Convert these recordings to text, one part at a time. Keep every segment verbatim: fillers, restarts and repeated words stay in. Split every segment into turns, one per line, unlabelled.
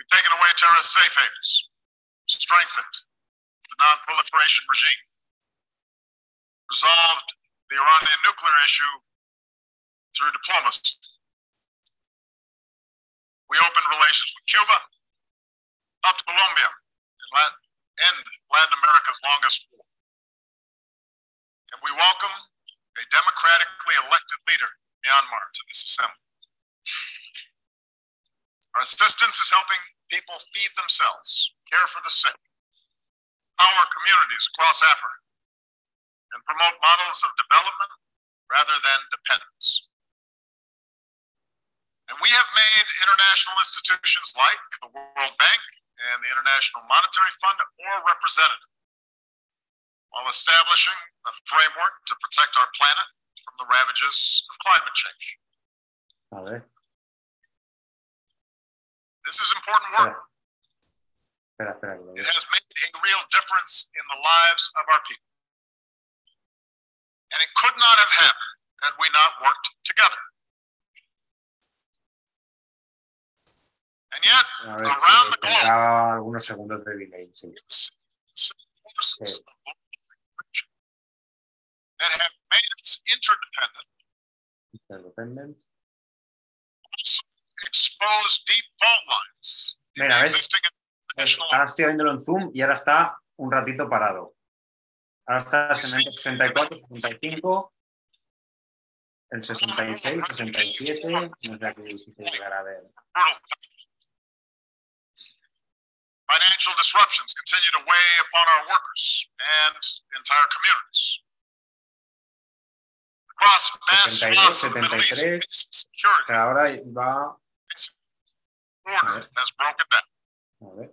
taken away terrorist safe havens, strengthened the non-proliferation regime, resolved the Iranian nuclear issue through diplomacy. We opened relations with Cuba, helped Colombia and Latin, end Latin America's longest war. And we welcome a democratically elected leader, Myanmar, to this assembly. Our assistance is helping people feed themselves, care for the sick, power communities across Africa, and promote models of development rather than dependence. And we have made international institutions like the World Bank and the International Monetary Fund more representative, while establishing a framework to protect our planet from the ravages of climate change.
A ver.
This is important work.
Espera, espera, espera.
It has made a real difference in the lives of our people. And it could not have happened had we not worked together. And yet,
A ver,
around
si
the globe,
tendrá algunos segundos de delay. Sí.
forces
Sí.
of globalization that have made us interdependent
Interdependent.
also expose deep fault lines in
Mira,
the
¿ves?
existing international
Ahora estoy viéndolo en Zoom y ahora está un ratito parado. Ahora está en el sesenta y cuatro, sesenta y cinco, el sesenta y seis, sesenta y siete, no sé a qué difícil llegar a ver.
brutal financial disruptions continue to weigh upon our workers and entire communities. Across vast
setenta y dos,
swaths of the Middle East,
setenta y tres,
peace and
o
security
sea, ahora va...
order has broken down.
A ver.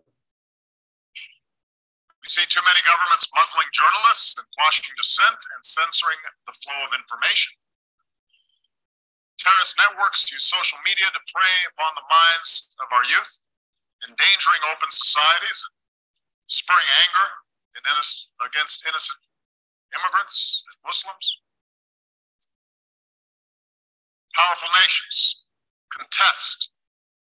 We see too many governments muzzling journalists and quashing dissent and censoring the flow of information. Terrorist networks use social media to prey upon the minds of our youth, endangering open societies, spurring anger in innocent, against innocent immigrants and Muslims. Powerful nations contest.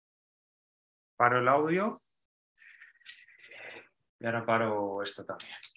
Paro el audio y ahora paro esto también.